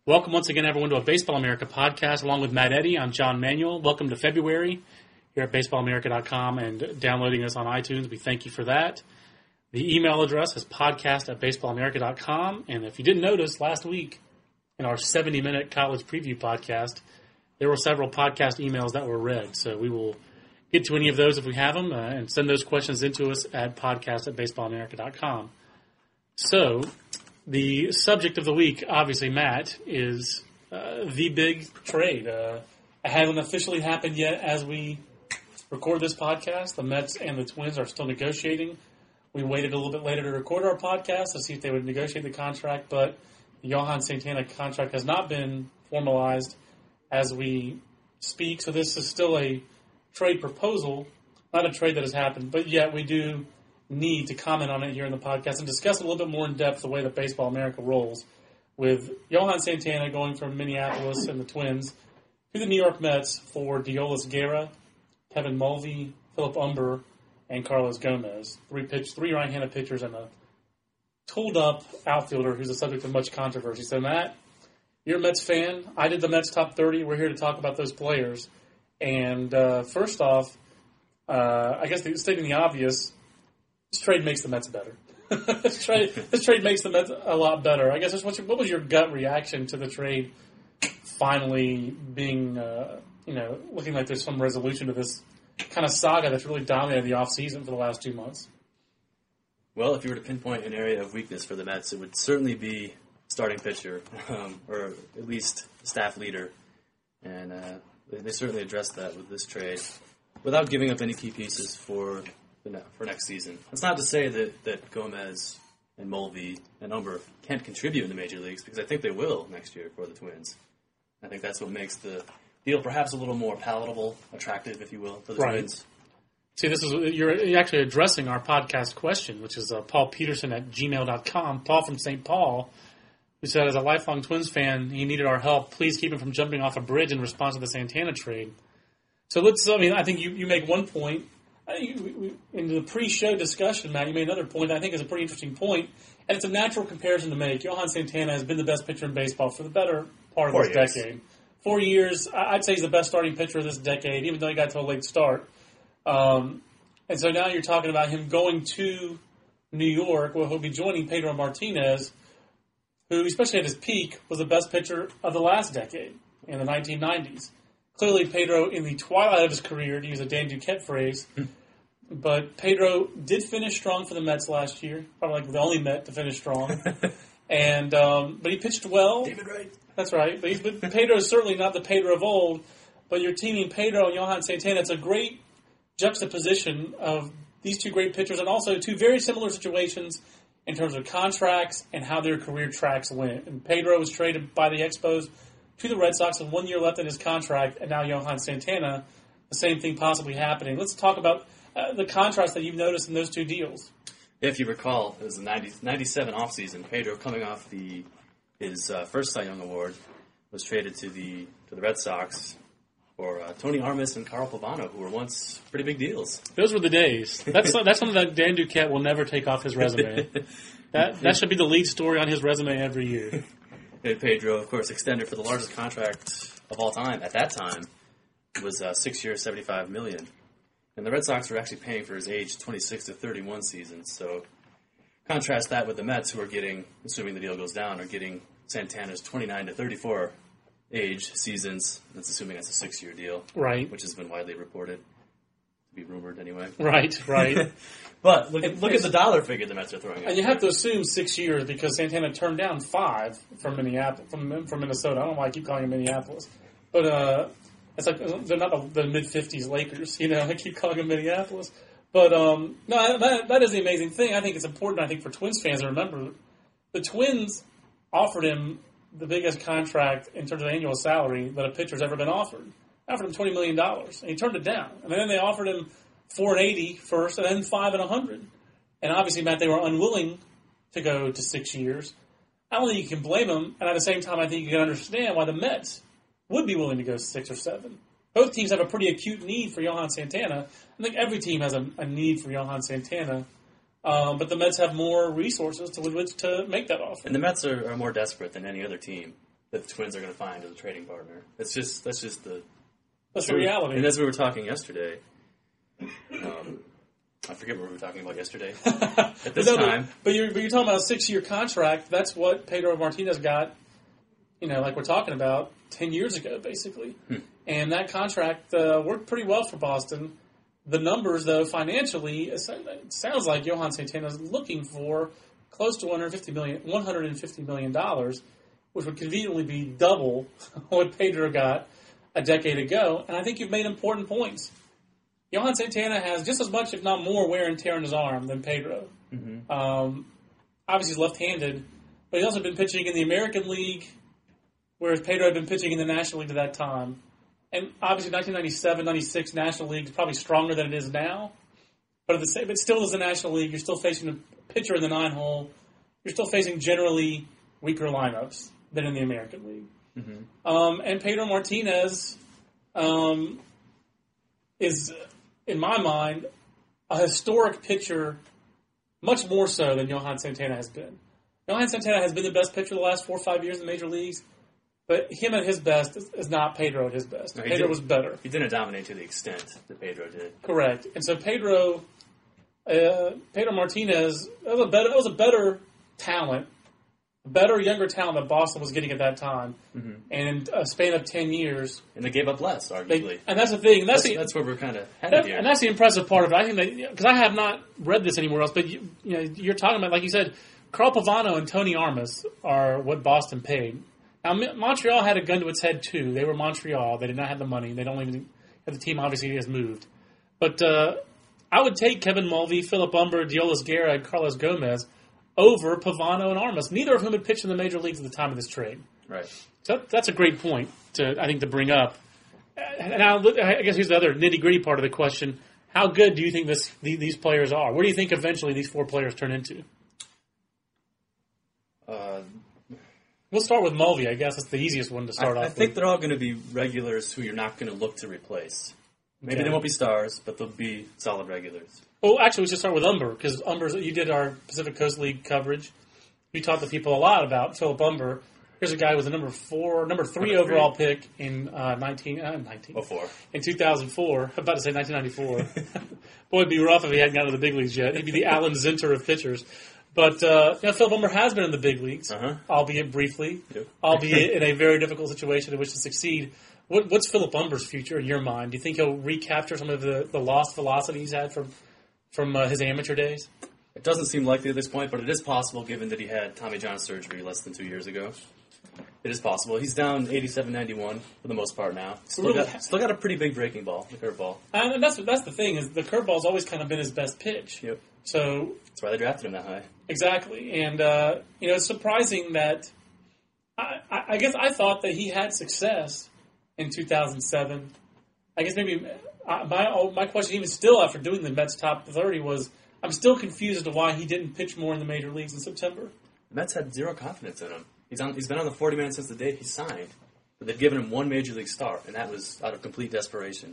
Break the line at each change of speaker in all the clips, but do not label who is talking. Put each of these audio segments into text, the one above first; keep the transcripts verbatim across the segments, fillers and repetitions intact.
Welcome once again, everyone, to a Baseball America podcast. Along with Matt Eddy, I'm John Manuel. Welcome to February here at baseball america dot com and downloading us on iTunes. We thank you for that. The email address is podcast at baseball america dot com. And if you didn't notice, last week in our seventy-minute college preview podcast, there were several podcast emails that were read. So we will get to any of those if we have them uh, and send those questions into us at podcast at baseball america dot com. So the subject of the week, obviously, Matt, is uh, the big trade. Uh, it hasn't officially happened yet as we record this podcast. The Mets and the Twins are still negotiating. We waited a little bit later to record our podcast to see if they would negotiate the contract, but the Johan Santana contract has not been formalized as we speak, so this is still a trade proposal, not a trade that has happened, but yet we do need to comment on it here in the podcast and discuss a little bit more in depth the way that Baseball America rolls, with Johan Santana going from Minneapolis and the Twins to the New York Mets for Deolis Guerra, Kevin Mulvey, Philip Humber, and Carlos Gomez. Three pitch, three right-handed pitchers and a tooled-up outfielder who's the subject of much controversy. So, Matt, you're a Mets fan. I did the Mets top thirty. We're here to talk about those players. And uh, first off, uh, I guess the, stating the obvious, this trade makes the Mets better. this, trade, this trade makes the Mets a lot better. I guess what's your, what was your gut reaction to the trade finally being, uh, you know, looking like there's some resolution to this kind of saga that's really dominated the offseason for the last two months?
Well, if you were to pinpoint an area of weakness for the Mets, it would certainly be starting pitcher, um, or at least staff leader. And uh, they, they certainly addressed that with this trade without giving up any key pieces for the, for next season. That's not to say that, that Gomez and Mulvey and Humber can't contribute in the major leagues, because I think they will next year for the Twins. I think that's what makes the deal perhaps a little more palatable, attractive, if you will, for the
right.
Twins.
See, this is you're actually addressing our podcast question, which is uh, Paul Peterson at gmail dot com. Paul from Saint Paul, who said, as a lifelong Twins fan, he needed our help. Please keep him from jumping off a bridge in response to the Santana trade. So let's, I mean, I think you, you make one point. I think you, in the pre-show discussion, Matt, you made another point that I think is a pretty interesting point, and it's a natural comparison to make. Johan Santana has been the best pitcher in baseball for the better part of
Four
this
years.
decade. Four years, I'd say he's the best starting pitcher of this decade, even though he got to a late start. Um, and so now you're talking about him going to New York, where he'll be joining Pedro Martinez, who, especially at his peak, was the best pitcher of the last decade in the nineteen nineties. Clearly, Pedro, in the twilight of his career, to use a Dan Duquette phrase, but Pedro did finish strong for the Mets last year, probably like the only Met to finish strong. and um, But he pitched well.
David Wright.
That's right. But, he's, but Pedro is certainly not the Pedro of old, but you're teaming Pedro and Johan Santana. It's a great juxtaposition of these two great pitchers and also two very similar situations in terms of contracts and how their career tracks went. And Pedro was traded by the Expos to the Red Sox with one year left in his contract, and now Johan Santana, the same thing possibly happening. Let's talk about uh, the contrast that you've noticed in those two deals.
If you recall, it was the ninety, ninety-seven offseason. Pedro, coming off the his uh, first Cy Young Award, was traded to the to the Red Sox for uh, Tony Armas and Carl Pavano, who were once pretty big deals.
Those were the days. That's that's something that Dan Duquette will never take off his resume. That that should be the lead story on his resume every year.
And Pedro, of course, extended for the largest contract of all time at that time. It was uh, six years, seventy-five million dollars. And the Red Sox were actually paying for his age twenty-six to thirty-one seasons. So contrast that with the Mets, who are getting, assuming the deal goes down, are getting Santana's twenty-nine to thirty-four age seasons. That's assuming that's a six-year deal.
Right.
Which has been widely reported. To be rumored, anyway.
Right, right.
But look, look at the dollar figure the Mets are throwing out.
And you have to assume six years because Santana turned down five from Minneapolis, from, from Minnesota. I don't know why I keep calling him Minneapolis. But uh, it's like they're not the, the mid-fifties Lakers, you know. I keep calling them Minneapolis. But um, no, that, that is the amazing thing. I think it's important, I think, for Twins fans to remember the Twins offered him the biggest contract in terms of annual salary that a pitcher's ever been offered. They offered him twenty million dollars, and he turned it down. And then they offered him four and eighty first, and then five and a hundred. And obviously, Matt, they were unwilling to go to six years. I don't think you can blame them, and at the same time, I think you can understand why the Mets would be willing to go six or seven. Both teams have a pretty acute need for Johan Santana. I think every team has a, a need for Johan Santana. Um, but the Mets have more resources to which to make that offer.
And the Mets are, are more desperate than any other team that the Twins are going to find as a trading partner. It's just that's just the
that's the reality.
And as we were talking yesterday, um, I forget what we were talking about yesterday. At this
but no,
time,
but, but, you're, but you're talking about a six-year contract. That's what Pedro Martinez got. You know, like we're talking about ten years ago, basically. Hmm. And that contract uh, worked pretty well for Boston. The numbers, though, financially, it sounds like Johan Santana is looking for close to one hundred fifty million dollars, one hundred fifty million dollars, which would conveniently be double what Pedro got a decade ago. And I think you've made important points. Johan Santana has just as much, if not more, wear and tear in his arm than Pedro. Mm-hmm. Um, obviously, he's left-handed, but he's also been pitching in the American League, whereas Pedro had been pitching in the National League at that time. And obviously, nineteen ninety-seven ninety-six National League is probably stronger than it is now. But at the same, it still is the National League. You're still facing a pitcher in the nine-hole. You're still facing generally weaker lineups than in the American League. Mm-hmm. Um, and Pedro Martinez um, is, in my mind, a historic pitcher, much more so than Johan Santana has been. Johan Santana has been the best pitcher the last four or five years in the major leagues. But him at his best is, is not Pedro at his best. No, Pedro
did,
was better.
He didn't dominate to the extent that Pedro did.
Correct. And so Pedro, uh, Pedro Martinez, that was a better, that was a better talent, a better younger talent that Boston was getting at that time. Mm-hmm. And in a span of ten years,
and they gave up less, arguably. They,
and that's the thing. And that's,
that's,
the,
that's where we're kind of headed
that,
here.
And that's the impressive part of it. I think that because I have not read this anywhere else, but you, you know, you're talking about, like you said, Carl Pavano and Tony Armas are what Boston paid. Now, Montreal had a gun to its head, too. They were Montreal. They did not have the money. They don't even have the team, obviously, has moved. But uh, I would take Kevin Mulvey, Philip Humber, Diolis Guerra, and Carlos Gomez over Pavano and Armas, neither of whom had pitched in the major leagues at the time of this trade.
Right.
So that's a great point, to I think, to bring up. Now, I guess here's the other nitty-gritty part of the question. How good do you think this these players are? What do you think eventually these four players turn into?
Uh
We'll start with Mulvey. I guess it's the easiest one to start
I,
off
I think
with.
they're all going to be regulars who you're not going to look to replace. Maybe okay. They won't be stars, but they'll be solid regulars.
Well, actually, we should start with Humber, because Humber's, you did our Pacific Coast League coverage. You taught the people a lot about Philip Humber. Here's a guy who was a number four, number three number overall three. pick in uh, nineteen, uh, nineteen
oh four.
In two thousand four. I'm about to say nineteen ninety-four. Boy, it'd be rough if he hadn't gotten to the big leagues yet. He'd be the Alan Zinter of pitchers. But uh, you know, Philip Humber has been in the big leagues, uh-huh. albeit briefly, yep. albeit in a very difficult situation in which to succeed. What, what's Philip Humber's future in your mind? Do you think he'll recapture some of the, the lost velocity he's had from from uh, his amateur days?
It doesn't seem likely at this point, but it is possible given that he had Tommy John surgery less than two years ago. It is possible. He's down eighty-seven ninety-one for the most part now. Still, really? got, still got a pretty big breaking ball, the curveball.
And that's that's the thing, is the curveball's always kind of been his best pitch.
Yep.
So
that's why they drafted him that high.
Exactly. And, uh, you know, it's surprising that I, I guess I thought that he had success in two thousand seven. I guess maybe uh, my my question, even still after doing the Mets top thirty, was I'm still confused as to why he didn't pitch more in the major leagues in September.
The Mets had zero confidence in him. He's on. He's been on the forty man since the day he signed, but they've given him one major league start, and that was out of complete desperation.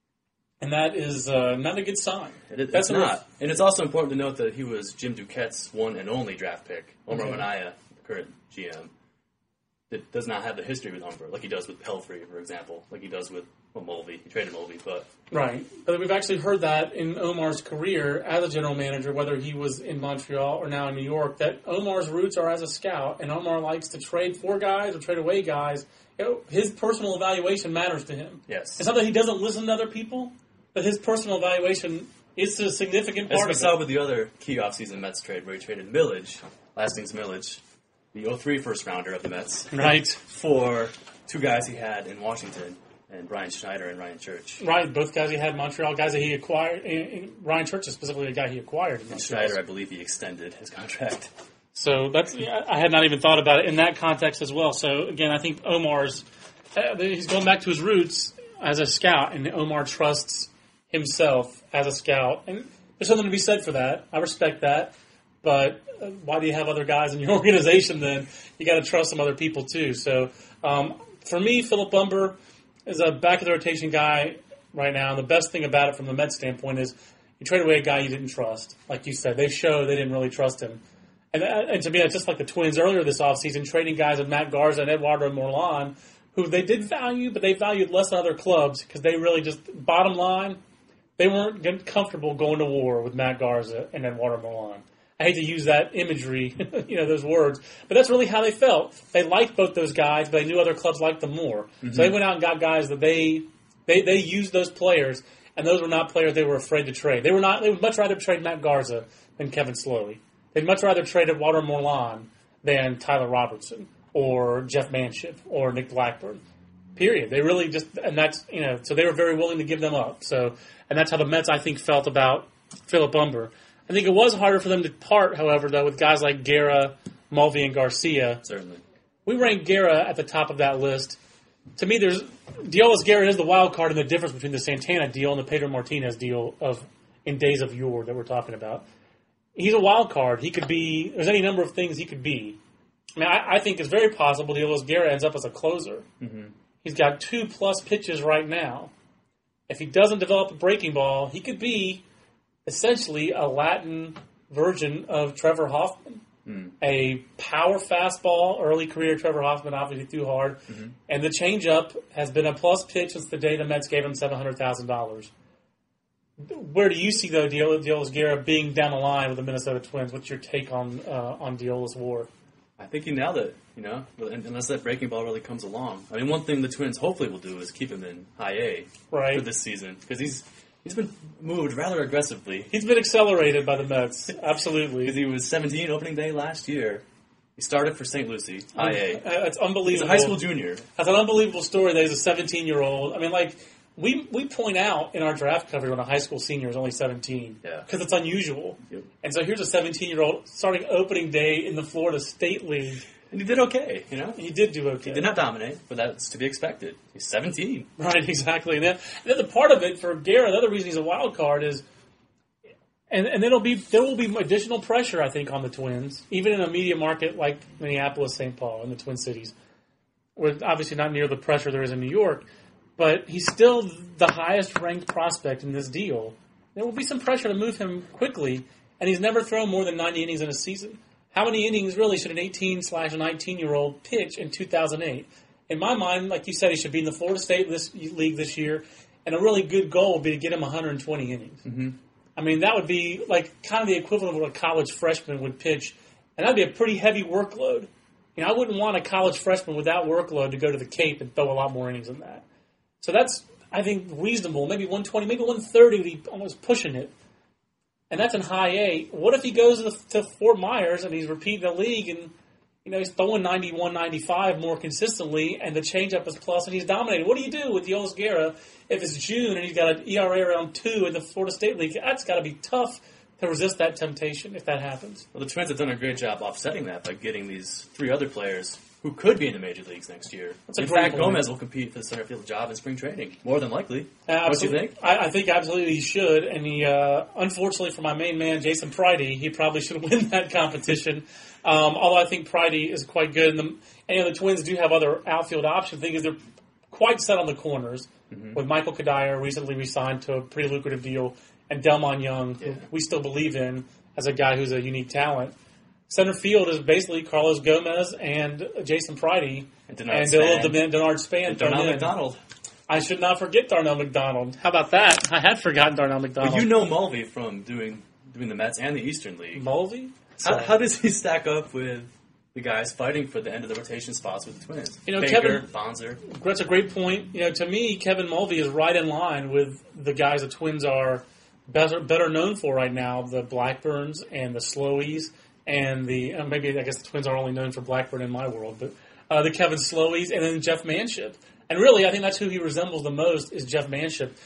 And that is uh, not a good sign.
It is, That's it's not. Rough. And it's also important to note that he was Jim Duquette's one and only draft pick. Omar okay. Minaya, the current G M, that does not have the history with Humber, like he does with Pelfrey, for example, like he does with well, Mulvey. He traded Mulvey, but...
Right. But we've actually heard that in Omar's career as a general manager, whether he was in Montreal or now in New York, that Omar's roots are as a scout, and Omar likes to trade for guys or trade away guys. You know, his personal evaluation matters to him.
Yes.
It's not that he doesn't listen to other people, but his personal evaluation is a significant part of it.
As we saw with the other key offseason Mets trade, where he traded Millage, last name's Millage, the oh three first-rounder of the Mets.
Right.
For two guys he had in Washington, and Brian Schneider and Ryan Church.
Right, both guys he had in Montreal, guys that he acquired. And Ryan Church is specifically a guy he acquired in Montreal.
And Schneider, I believe he extended his contract.
So that's I had not even thought about it in that context as well. So, again, I think Omar's, uh, he's going back to his roots as a scout, and Omar trusts himself as a scout. And there's something to be said for that. I respect that. But uh, why do you have other guys in your organization then? You got to trust some other people too. So um, for me, Philip Humber is a back of the rotation guy right now. And the best thing about it from the Mets standpoint is you trade away a guy you didn't trust. Like you said, they showed they didn't really trust him. And, and to me, that's just like the Twins earlier this offseason, trading guys with Matt Garza and Eduardo Morlan, who they did value, but they valued less than other clubs because they really just, bottom line, they weren't getting comfortable going to war with Matt Garza and Eduardo Morlan. I hate to use that imagery, you know, those words, but that's really how they felt. They liked both those guys, but they knew other clubs liked them more. Mm-hmm. So they went out and got guys that they, they they used those players, and those were not players they were afraid to trade. They were not. They would much rather trade Matt Garza than Kevin Slowey. They'd much rather trade Eduardo Morlan than Tyler Robertson or Jeff Manship or Nick Blackburn. Period. They really just, and that's, you know, so they were very willing to give them up. So, and that's how the Mets, I think, felt about Philip Humber. I think it was harder for them to part, however, though, with guys like Guerra, Mulvey, and Garcia.
Certainly.
We rank Guerra at the top of that list. To me, there's Deolis Guerra is the wild card in the difference between the Santana deal and the Pedro Martinez deal of in days of yore that we're talking about. He's a wild card. He could be, there's any number of things he could be. I mean, I, I think it's very possible Deolis Guerra ends up as a closer. Mm-hmm. He's got two plus pitches right now. If he doesn't develop a breaking ball, he could be essentially a Latin version of Trevor Hoffman. Mm. A power fastball, early career Trevor Hoffman obviously threw hard. Mm-hmm. And the changeup has been a plus pitch since the day the Mets gave him seven hundred thousand dollars. Where do you see, though, Deolis Guerra being down the line with the Minnesota Twins? What's your take on uh, on Deolis War?
I think you nailed it, you know, unless that breaking ball really comes along. I mean, one thing the Twins hopefully will do is keep him in high A
right.
for this season because he's he's been moved rather aggressively.
He's been accelerated by the Mets, absolutely.
Because he was seventeen opening day last year. He started for Saint Lucie, high A.
That's unbelievable.
He's a high school junior.
That's an unbelievable story that he's a seventeen-year-old. I mean, like, we we point out in our draft coverage when a high school senior is only seventeen.
Yeah.
Because it's unusual.
Yep.
And so here's a seventeen-year-old starting opening day in the Florida State League.
And he did okay, you know?
He did do okay.
He did not dominate, but that's to be expected. He's seventeen.
Right, exactly. And then, and then the part of it for Guerra, the other reason he's a wild card is, and and there'll be there will be additional pressure, I think, on the Twins, even in a media market like Minneapolis, Saint Paul, and the Twin Cities, where obviously not near the pressure there is in New York, but he's still the highest ranked prospect in this deal. There will be some pressure to move him quickly, and he's never thrown more than ninety innings in a season. How many innings really should an eighteen slash nineteen-year-old pitch in two thousand eight? In my mind, like you said, he should be in the Florida State this League this year, and a really good goal would be to get him one hundred twenty innings. Mm-hmm. I mean, that would be like kind of the equivalent of what a college freshman would pitch, and that would be a pretty heavy workload. You know, I wouldn't want a college freshman with that workload to go to the Cape and throw a lot more innings than that. So that's, I think, reasonable. Maybe one twenty, maybe one thirty would be almost pushing it. And that's in high A. What if he goes to, the, to Fort Myers and he's repeating the league and, you know, he's throwing ninety-one, ninety-five more consistently and the changeup is plus and he's dominating? What do you do with Deolis Guerra if it's June and he's got an E R A around two in the Florida State League? That's got to be tough to resist that temptation if that happens.
Well, the Twins have done a great job offsetting that by getting these three other players who could be in the major leagues next year.
That's a
in
great
fact,
point.
Gomez will compete for the center field job in spring training, more than likely.
Uh,
What do you think?
I, I think absolutely he should. And he, uh, unfortunately for my main man, Jason Pridey, he probably should win that competition. um, although I think Pridey is quite good. And the, and, you know, the Twins do have other outfield options. The thing is they're quite set on the corners. Mm-hmm. With Michael Kadire recently re-signed to a pretty lucrative deal, and Delmon Young,
yeah.
who we still believe in as a guy who's a unique talent. Center field is basically Carlos Gomez and Jason Pridey
and
Denard and Span. Denard Span.
And Darnell McDonald.
I should not forget Darnell McDonald. How about that? I had forgotten Darnell McDonald.
Well, you know Mulvey from doing doing the Mets and the Eastern League.
Mulvey?
How, how does he stack up with the guys fighting for the end of the rotation spots with the Twins?
You know,
Baker,
Kevin,
Bonser.
That's a great point. You know, to me, Kevin Mulvey is right in line with the guys the Twins are better better known for right now, the Blackburns and the Slowies. And the uh, maybe I guess the Twins are only known for Blackburn in my world, but uh, the Kevin Slowies and then Jeff Manship. And really, I think that's who he resembles the most is Jeff Manship.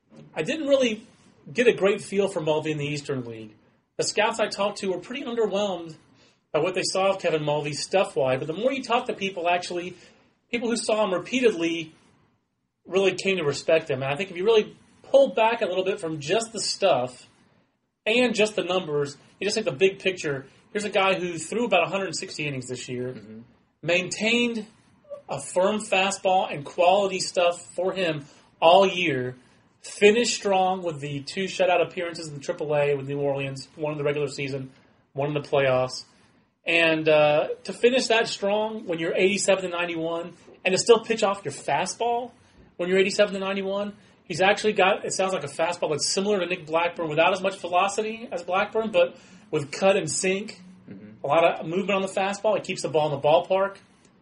I didn't really get a great feel for Mulvey in the Eastern League. The scouts I talked to were pretty underwhelmed by what they saw of Kevin Mulvey stuff-wise. But the more you talk to people, actually, people who saw him repeatedly really came to respect him. And I think if you really pull back a little bit from just the stuff and just the numbers, you just take the big picture. Here's a guy who threw about one hundred sixty innings this year, mm-hmm. maintained a firm fastball and quality stuff for him all year, finished strong with the two shutout appearances in the triple A with New Orleans, one in the regular season, one in the playoffs. And uh, to finish that strong when you're eighty-seven to ninety-one, and to still pitch off your fastball when you're eighty-seven to ninety-one, he's actually got, it sounds like a fastball that's similar to Nick Blackburn without as much velocity as Blackburn, but with cut and sink, mm-hmm. a lot of movement on the fastball. He keeps the ball in the ballpark.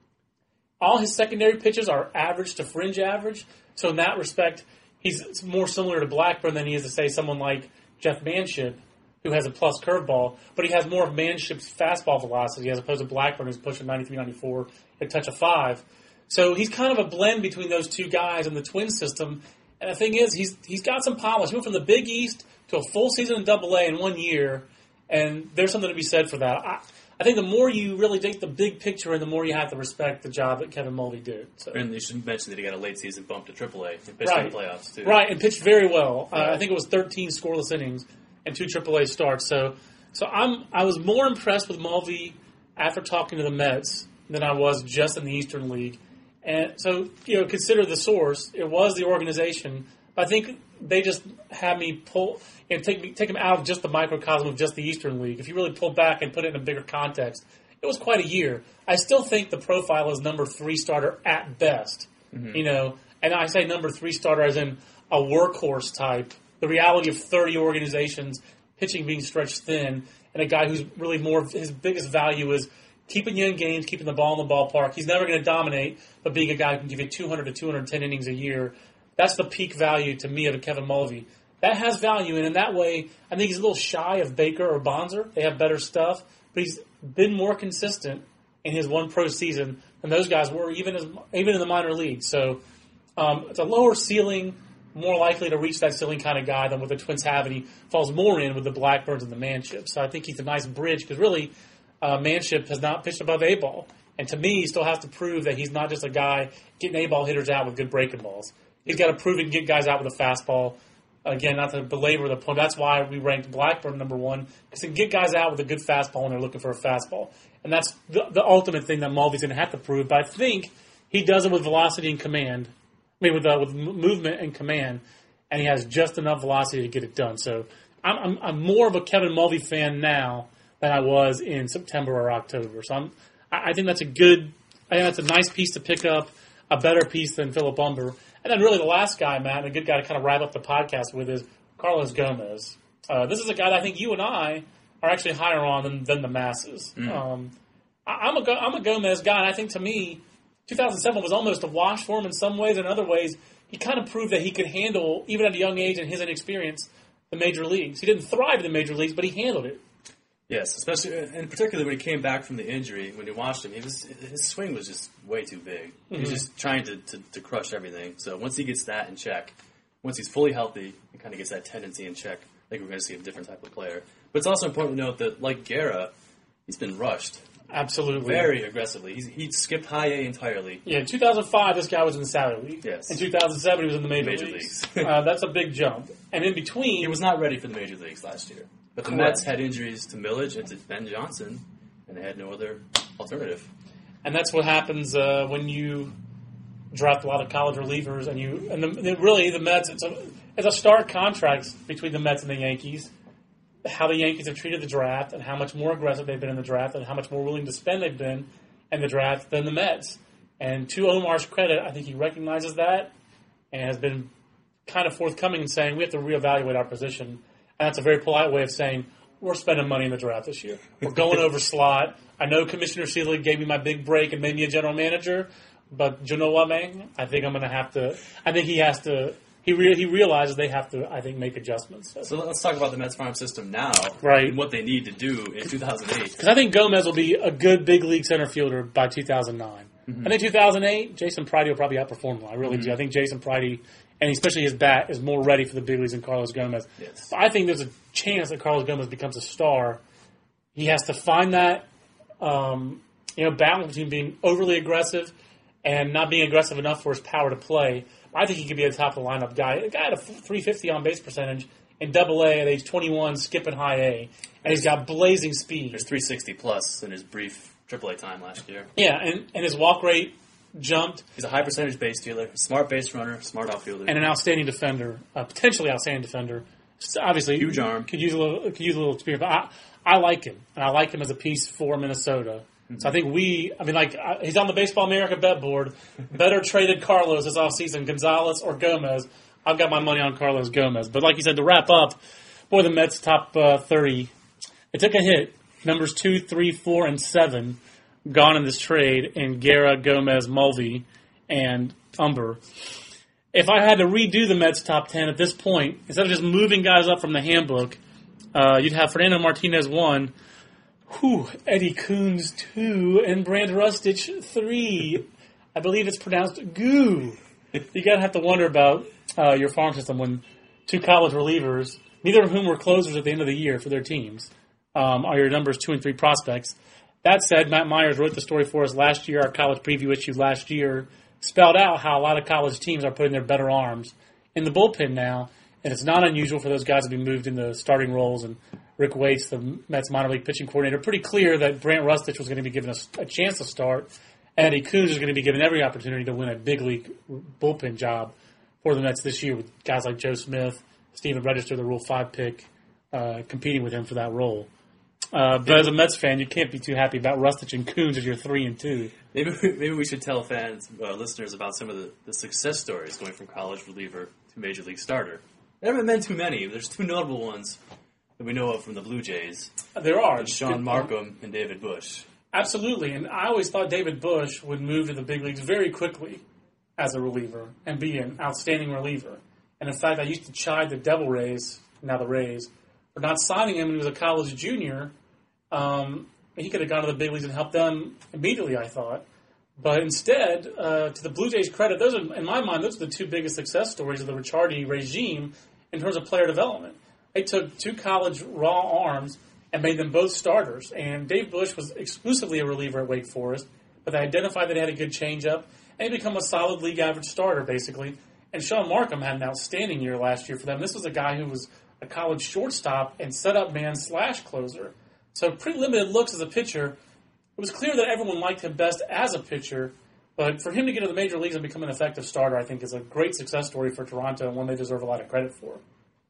All his secondary pitches are average to fringe average. So in that respect, he's more similar to Blackburn than he is to, say, someone like Jeff Manship, who has a plus curveball, but he has more of Manship's fastball velocity as opposed to Blackburn, who's pushing ninety-three, ninety-four, a touch of five. So he's kind of a blend between those two guys in the Twins system. And the thing is, he's he's got some polish. He went from the Big East to a full season in Double A in one year, and there's something to be said for that. I, I think the more you really take the big picture, and the more you have to respect the job that Kevin Mulvey did. So.
And you should mention that he got a late season bump to Triple A and pitched
right.
in the playoffs too.
Right, and pitched very well.
Right.
Uh, I think it was thirteen scoreless innings and two Triple A starts. So, so I'm I was more impressed with Mulvey after talking to the Mets than I was just in the Eastern League. And so, you know, consider the source. It was the organization. But I think they just had me pull and take me take him out of just the microcosm of just the Eastern League. If you really pull back and put it in a bigger context, it was quite a year. I still think the profile is number three starter at best. Mm-hmm. You know, and I say number three starter as in a workhorse type. The reality of thirty organizations, pitching being stretched thin, and a guy who's really more, his biggest value is keeping you in games, keeping the ball in the ballpark. He's never going to dominate, but being a guy who can give you two hundred to two hundred ten innings a year, that's the peak value to me of a Kevin Mulvey. That has value, and in that way, I think he's a little shy of Baker or Bonzer. They have better stuff, but he's been more consistent in his one pro season than those guys were, even as, even in the minor leagues. So um, it's a lower ceiling, more likely to reach that ceiling kind of guy than what the Twins have, and he falls more in with the Blackburns and the Manships. So I think he's a nice bridge because really uh, Manship has not pitched above A-ball. And to me, he still has to prove that he's not just a guy getting A-ball hitters out with good breaking balls. He's got to prove he can get guys out with a fastball. Again, not to belabor the point. That's why we ranked Blackburn number one, because he can get guys out with a good fastball when they're looking for a fastball. And that's the, the ultimate thing that Mulvey's going to have to prove. But I think he does it with velocity and command. I mean, with uh, with movement and command, and he has just enough velocity to get it done. So I'm, I'm, I'm more of a Kevin Mulvey fan now than I was in September or October. So I'm, I, I think that's a good, I think that's a nice piece to pick up, a better piece than Philip Humber. And then really the last guy, Matt, and a good guy to kind of wrap up the podcast with is Carlos Gomez. Uh, this is a guy that I think you and I are actually higher on than, than the masses. Mm. Um, I, I'm a I'm a Gomez guy, and I think to me, two thousand seven was almost a wash for him in some ways. In other ways, he kind of proved that he could handle, even at a young age and his inexperience, the major leagues. He didn't thrive in the major leagues, but he handled it.
Yes, especially and particularly when he came back from the injury. When you watched him, he was his swing was just way too big. Mm-hmm. He was just trying to, to, to crush everything. So once he gets that in check, once he's fully healthy, he kind of gets that tendency in check. I think we're going to see a different type of player. But it's also important to note that, like Guerra, he's been rushed.
Absolutely.
Very aggressively. He's, he skipped high A entirely.
Yeah, in two thousand five, this guy was in the Salary League.
Yes.
In two thousand seven, he was in the Major,
major
Leagues.
leagues.
uh, that's a big jump. And in between...
He was not ready for the Major Leagues last year. But the
Correct.
Mets had injuries to Millage and to Ben Johnson, and they had no other alternative.
And that's what happens uh, when you draft a lot of college relievers, and you and the, the, really the Mets. It's a it's a stark contrast between the Mets and the Yankees. How the Yankees have treated the draft, and how much more aggressive they've been in the draft, and how much more willing to spend they've been in the draft than the Mets. And to Omar's credit, I think he recognizes that and has been kind of forthcoming in saying we have to reevaluate our position. And that's a very polite way of saying, we're spending money in the draft this year. We're going over slot. I know Commissioner Seeley gave me my big break and made me a general manager, but you know what, man? I think I'm going to have to – I think he has to – he re- he realizes they have to, I think, make adjustments. So,
so let's talk about the Mets farm system now
right.
and what they need to do in two thousand eight.
Because I think Gomez will be a good big league center fielder by two thousand nine. Mm-hmm. I think two thousand eight, Jason Pridey will probably outperform him. I really mm-hmm. do. I think Jason Pridey – and especially his bat is more ready for the big leagues than Carlos Gomez.
Yes.
I think there's a chance that Carlos Gomez becomes a star. He has to find that um, you know balance between being overly aggressive and not being aggressive enough for his power to play. I think he could be a top of the lineup guy. A guy had a three fifty on base percentage in Double A at age twenty-one, skipping High A, and he's got blazing speed.
There's three sixty plus in his brief Triple A time last year.
Yeah, and, and his walk rate jumped.
He's a high percentage base stealer, smart base runner, smart outfielder.
And an outstanding defender, a potentially outstanding defender. So obviously,
huge arm.
Could use a little. Could use a little experience, but I, I like him, and I like him as a piece for Minnesota. Mm-hmm. So I think we. I mean, like I, he's on the Baseball America bet board. Better traded Carlos this offseason, Gonzalez or Gomez. I've got my money on Carlos Gomez. But like you said, to wrap up, boy, the Mets top uh, thirty. It took a hit. Numbers two, three, four, and seven gone in this trade in Guerra, Gomez, Mulvey, and Umber. If I had to redo the Mets top ten at this point, instead of just moving guys up from the handbook, uh, you'd have Fernando Martinez one, whew, Eddie Coons two, and Brand Rustich three. I believe it's pronounced goo. You gotta have to wonder about uh, your farm system when two college relievers, neither of whom were closers at the end of the year for their teams, um, are your numbers two and three prospects. That said, Matt Myers wrote the story for us last year, our college preview issue last year, spelled out how a lot of college teams are putting their better arms in the bullpen now, and it's not unusual for those guys to be moved into starting roles. And Rick Waits, the Mets minor league pitching coordinator, pretty clear that Brant Rustich was going to be given a, a chance to start, and Eddie Coons is going to be given every opportunity to win a big league bullpen job for the Mets this year with guys like Joe Smith, Steven Register, the Rule five pick, uh, competing with him for that role. Uh, but as a Mets fan, you can't be too happy about Rustich and Coons as your three and two.
Maybe maybe we should tell fans, uh, listeners, about some of the, the success stories going from college reliever to major league starter. There haven't been too many. There's two notable ones that we know of from the Blue Jays.
There are.
Sean Markham and David Bush.
Absolutely, and I always thought David Bush would move to the big leagues very quickly as a reliever and be an outstanding reliever. And in fact, I used to chide the Devil Rays, now the Rays, for not signing him when he was a college junior. Um, he could have gone to the big leagues and helped them immediately, I thought. But instead, uh, to the Blue Jays' credit, those are, in my mind, those are the two biggest success stories of the Ricciardi regime in terms of player development. They took two college raw arms and made them both starters. And Dave Bush was exclusively a reliever at Wake Forest, but they identified that he had a good changeup, and he became a solid league average starter, basically. And Sean Markham had an outstanding year last year for them. This was a guy who was a college shortstop and setup man slash closer. So pretty limited looks as a pitcher. It was clear that everyone liked him best as a pitcher, but for him to get to the major leagues and become an effective starter, I think is a great success story for Toronto and one they deserve a lot of credit for.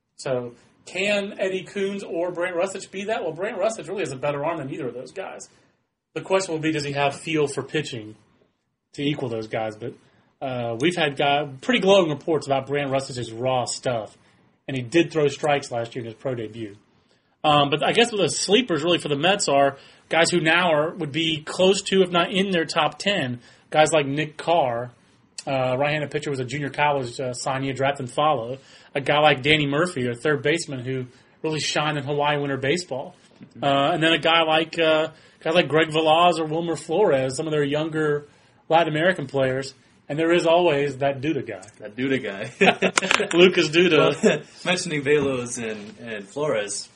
So can Eddie Coons or Brant Rustich be that? Well, Brant Rustich really has a better arm than either of those guys. The question will be, does he have feel for pitching to equal those guys? But uh, we've had guy, pretty glowing reports about Brant Rustich's raw stuff, and he did throw strikes last year in his pro debut. Um, but I guess the sleepers really for the Mets are guys who now are would be close to, if not in their top ten. Guys like Nick Carr, uh, right-handed pitcher, was a junior college uh, signee, draft and follow. A guy like Danny Murphy, their third baseman, who really shined in Hawaii winter baseball. Uh, and then a guy like uh, guys like Greg Velaz or Wilmer Flores, some of their younger Latin American players. And there is always that Duda guy.
That Duda guy.
Lucas Duda.
Well, mentioning Velos and, and Flores,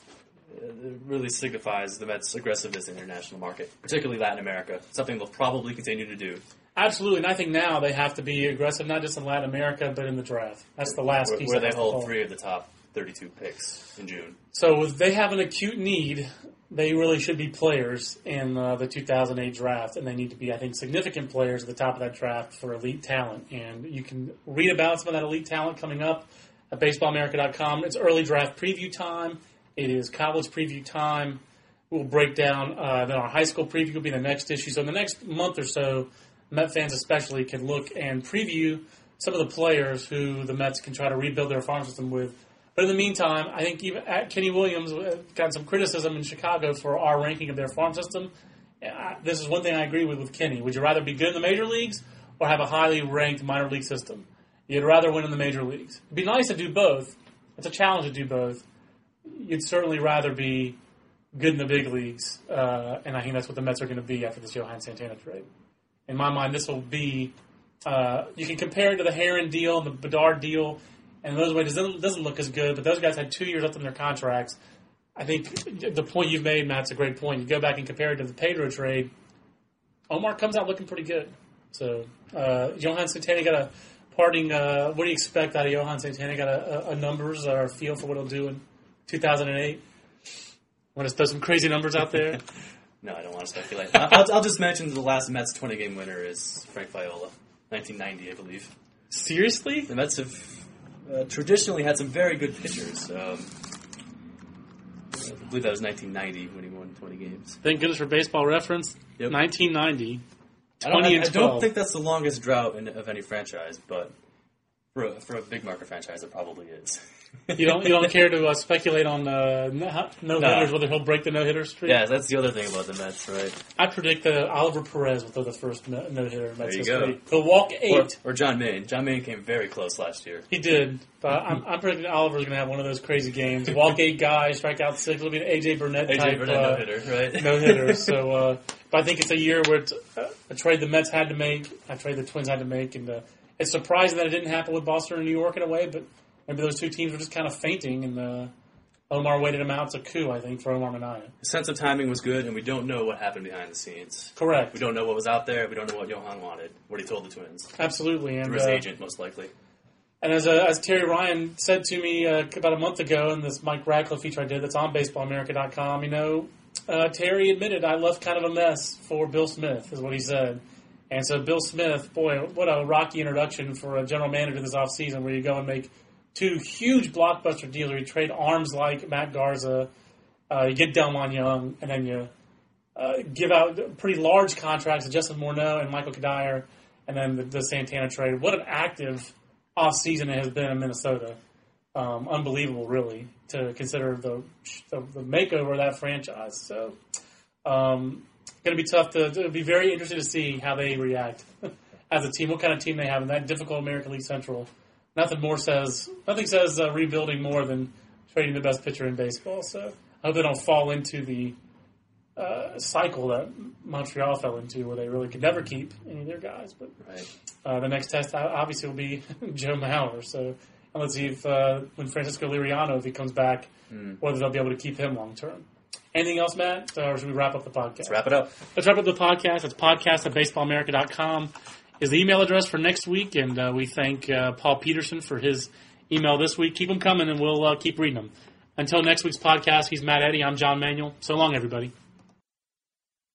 it really signifies the Mets' aggressiveness in the international market, particularly Latin America, something they'll probably continue to do.
Absolutely, and I think now they have to be aggressive, not just in Latin America, but in the draft. That's the last
where,
piece.
Where they hold three of the top thirty-two picks in June.
So if they have an acute need, they really should be players in uh, the two thousand eight draft, and they need to be, I think, significant players at the top of that draft for elite talent. And you can read about some of that elite talent coming up at baseball america dot com. It's early draft preview time. It is college preview time. We'll break down, uh, then our high school preview will be the next issue. So in the next month or so, Met fans especially can look and preview some of the players who the Mets can try to rebuild their farm system with. But in the meantime, I think even at Kenny Williams got some criticism in Chicago for our ranking of their farm system. This is one thing I agree with with Kenny. Would you rather be good in the major leagues or have a highly ranked minor league system? You'd rather win in the major leagues. It'd be nice to do both. It's a challenge to do both. You'd certainly rather be good in the big leagues, uh, and I think that's what the Mets are going to be after this Johan Santana trade. In my mind, this will be, uh, you can compare it to the Heron deal and the Bedard deal, and those ways it doesn't, doesn't look as good, but those guys had two years left on their contracts. I think the point you've made, Matt's a great point. You go back and compare it to the Pedro trade, Omar comes out looking pretty good. So, uh, Johan Santana got a parting, uh, what do you expect out of Johan Santana? Got a, a numbers or a feel for what he'll do in two thousand eight? Want to throw some crazy numbers out there?
No, I don't want to speculate. I'll, I'll just mention the last Mets twenty-game winner is Frank Viola, nineteen ninety, I believe.
Seriously?
The Mets have uh, traditionally had some very good pitchers. Um, I believe that was nineteen ninety when he won twenty games.
Thank goodness for Baseball Reference.
Yep.
nineteen ninety,
I don't,
twenty
I,
and
I
twelve.
don't think that's the longest drought in, of any franchise, but for a, for a big market franchise, it probably is.
You don't you don't care to uh, speculate on uh, no hitters,
No.
whether he'll break the no hitter streak?
Yeah, that's the other thing about the Mets, right?
I predict that Oliver Perez will throw the first no hitter in Mets
There you
history.
go.
He'll walk eight.
Or, or John Maine. John Maine came very close last year.
He did, but I'm, I'm predicting Oliver's going to have one of those crazy games. Walk eight guys, strike out six. It'll be an A J Burnett
A J
type
Burnett
uh,
no hitter, right?
no hitter. So, uh, but I think it's a year where it's uh, a trade the Mets had to make, a trade the Twins had to make, and uh, it's surprising that it didn't happen with Boston and New York in a way. But maybe those two teams were just kind of fainting, and uh, Omar waited him out. It's a coup, I think, for Omar Minaya.
The sense of timing was good, and we don't know what happened behind the scenes.
Correct.
We don't know what was out there. We don't know what Johan wanted, what he told the Twins.
Absolutely, and
Through his
uh,
agent, most likely.
And as uh, as Terry Ryan said to me uh, about a month ago in this Mike Radcliffe feature I did that's on baseball america dot com, you know, uh, Terry admitted I left kind of a mess for Bill Smith, is what he said. And so Bill Smith, boy, what a rocky introduction for a general manager this offseason where you go and make two huge blockbuster deals where you trade arms like Matt Garza, uh, you get Delmon Young, and then you uh, give out pretty large contracts to Justin Morneau and Michael Kadire, and then the, the Santana trade. What an active offseason it has been in Minnesota. Um, unbelievable, really, to consider the, the the makeover of that franchise. So, um, going to be tough to. It'll be very interesting to see how they react as a team. What kind of team they have in that difficult American League Central. Nothing more says nothing says uh, rebuilding more than trading the best pitcher in baseball. So I hope they don't fall into the uh, cycle that Montreal fell into, where they really could never keep any of their guys. But
Right.
uh, the next test obviously will be Joe Mauer. So and let's see if uh, when Francisco Liriano, if he comes back,
Mm.
whether they'll be able to keep him long term. Anything else, Matt? Or should we wrap up the podcast?
Let's wrap it up.
Let's wrap up the podcast. It's podcast at baseball america dot com is the email address for next week, and uh, we thank uh, Paul Peterson for his email this week. Keep them coming, and we'll uh, keep reading them. Until next week's podcast, he's Matt Eddy. I'm John Manuel. So long, everybody.